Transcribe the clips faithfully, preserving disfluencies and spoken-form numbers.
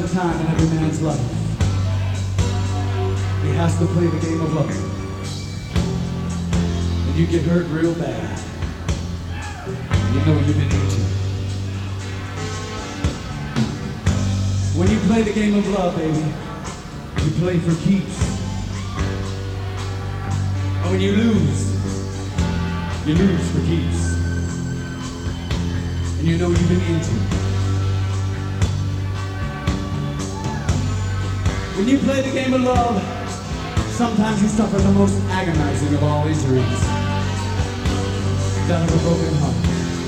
time in every man's life. He has to play the game of love. And you get hurt real bad. You know you've been injured. When you play the game of love, baby, you play for keeps. And when you lose, you lose for keeps. And you know you've been injured. When you play the game of love, sometimes you suffer the most agonizing of all injuries. That of a broken heart.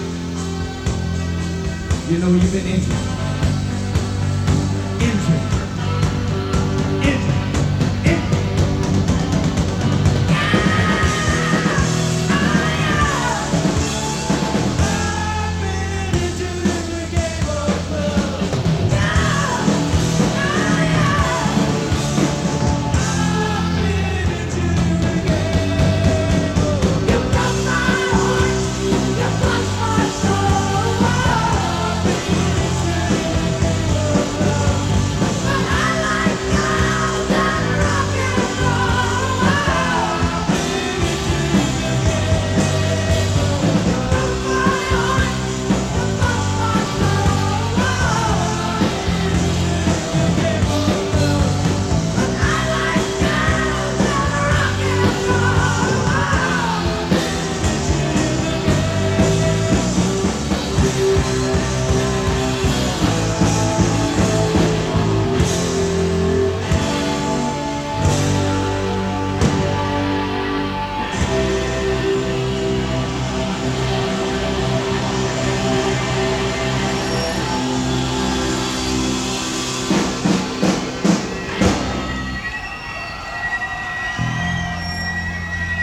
You know you've been injured. Injured. Injured. Injured.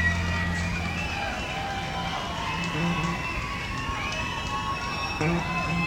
Mm-hmm.